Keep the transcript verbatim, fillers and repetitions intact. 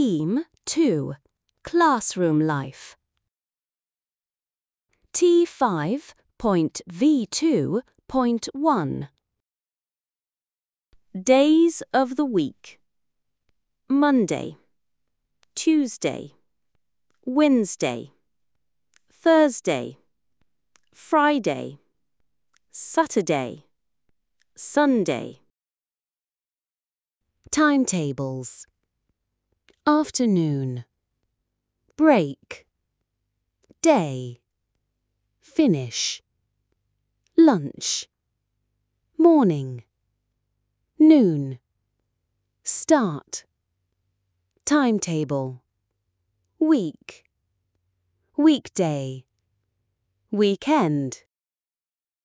Theme two. Classroom life. T five point V two point one. Days of the week. Monday, Tuesday, Wednesday, Thursday, Friday, Saturday, Sunday. Timetables. Afternoon, break, day, finish, lunch, morning, noon, start, timetable, week, weekday, weekend.